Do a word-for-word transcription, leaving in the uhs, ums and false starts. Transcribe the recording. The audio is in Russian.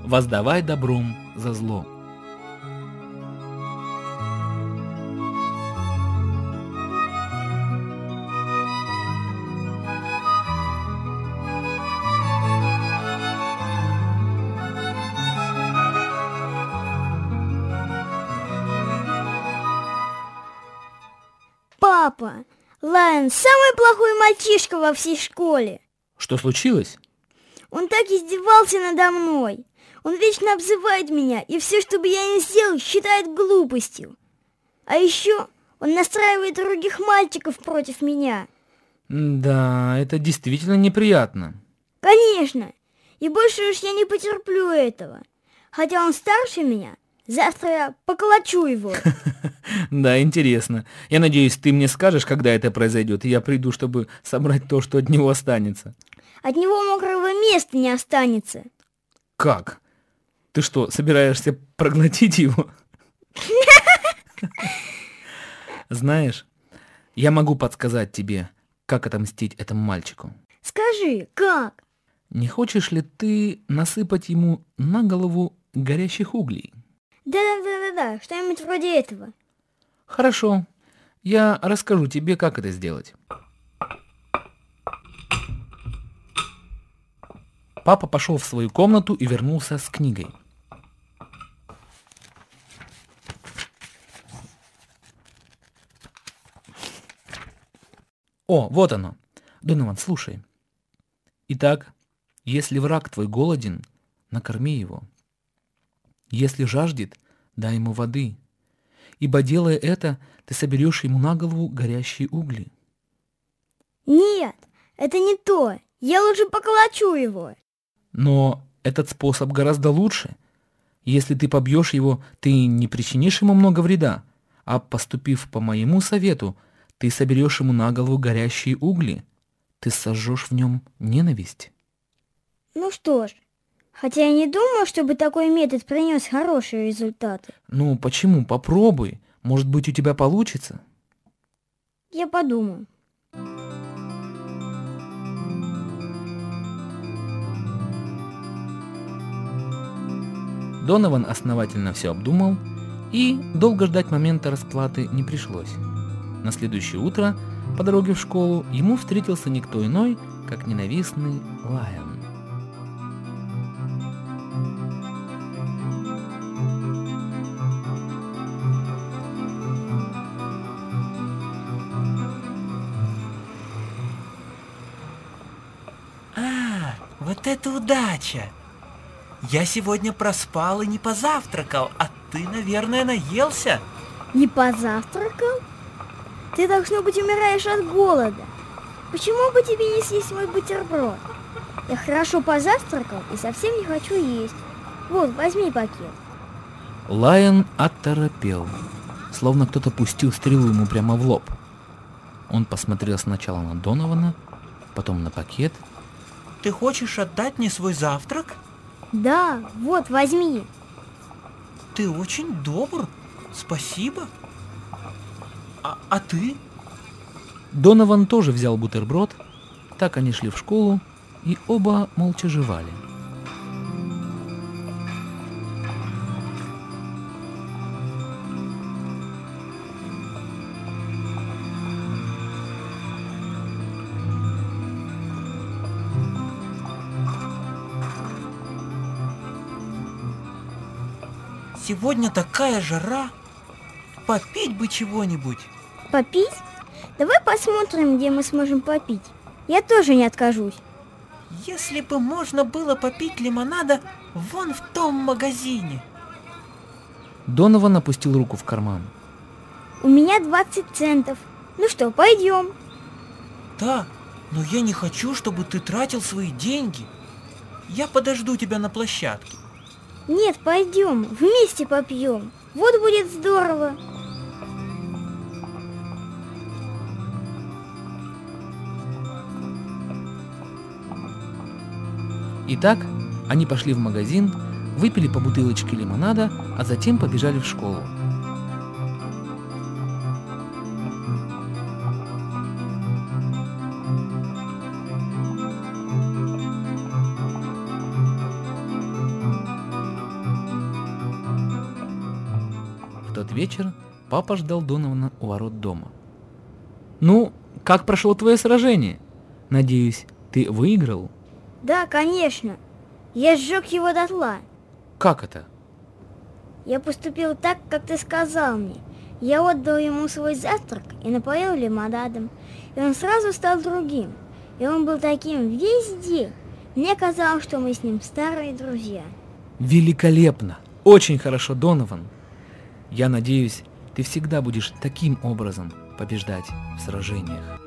воздавай добром за зло. Папа, Лайон самый плохой мальчишка во всей школе. Что случилось? Он так издевался надо мной. Он вечно обзывает меня, и все, что бы я ни сделал, считает глупостью. А еще он настраивает других мальчиков против меня. Да, это действительно неприятно. Конечно, и больше уж я не потерплю этого. Хотя он старше меня, завтра я поколочу его. Да, интересно. Я надеюсь, ты мне скажешь, когда это произойдет, и я приду, чтобы собрать то, что от него останется. От него мокрого места не останется. Как? Ты что, собираешься проглотить его? Знаешь, я могу подсказать тебе, как отомстить этому мальчику. Скажи, как? Не хочешь ли ты насыпать ему на голову горящих углей? Да-да-да-да, что-нибудь вроде этого. Хорошо, я расскажу тебе, как это сделать. Папа пошел в свою комнату и вернулся с книгой. О, вот оно. Донован, слушай. Итак, если враг твой голоден, накорми его. Если жаждет, дай ему воды. Ибо, делая это, ты соберешь ему на голову горящие угли. Нет, это не то. Я лучше поколочу его. Но этот способ гораздо лучше. Если ты побьешь его, ты не причинишь ему много вреда, а поступив по моему совету, ты соберешь ему на голову горящие угли. Ты сожжешь в нем ненависть. Ну что ж, хотя я не думаю, чтобы такой метод принес хорошие результаты. Ну почему? Попробуй. Может быть, у тебя получится? Я подумаю. Донован основательно все обдумал, и долго ждать момента расплаты не пришлось. На следующее утро по дороге в школу ему встретился никто иной, как ненавистный Лайон. А, вот это удача! Я сегодня проспал и не позавтракал, а ты, наверное, наелся. Не позавтракал? Ты, должно быть, умираешь от голода. Почему бы тебе не съесть мой бутерброд? Я хорошо позавтракал и совсем не хочу есть. Вот, возьми пакет. Лайон оторопел, словно кто-то пустил стрелу ему прямо в лоб. Он посмотрел сначала на Донована, потом на пакет. Ты хочешь отдать мне свой завтрак? Да, вот, возьми. Ты очень добр. Спасибо. А, а ты? Донован тоже взял бутерброд. Так они шли в школу, и оба молча жевали. Сегодня такая жара. Попить бы чего-нибудь. Попить? Давай посмотрим, где мы сможем попить. Я тоже не откажусь. Если бы можно было попить лимонада вон в том магазине. Донован опустил руку в карман. У меня двадцать центов. Ну что, пойдем? Да, но я не хочу, чтобы ты тратил свои деньги. Я подожду тебя на площадке. Нет, пойдем, вместе попьем. Вот будет здорово. Итак, они пошли в магазин, выпили по бутылочке лимонада, а затем побежали в школу. вечер папа ждал Донована у ворот дома. «Ну, как прошло твое сражение? Надеюсь, ты выиграл?» Да, конечно. Я сжег его дотла. «Как это?» Я поступил так, как ты сказал мне. Я отдал ему свой завтрак и напоил лимонадом. И он сразу стал другим. И он был таким везде. Мне казалось, что мы с ним старые друзья. «Великолепно! Очень хорошо, Донован! Я надеюсь, ты всегда будешь таким образом побеждать в сражениях».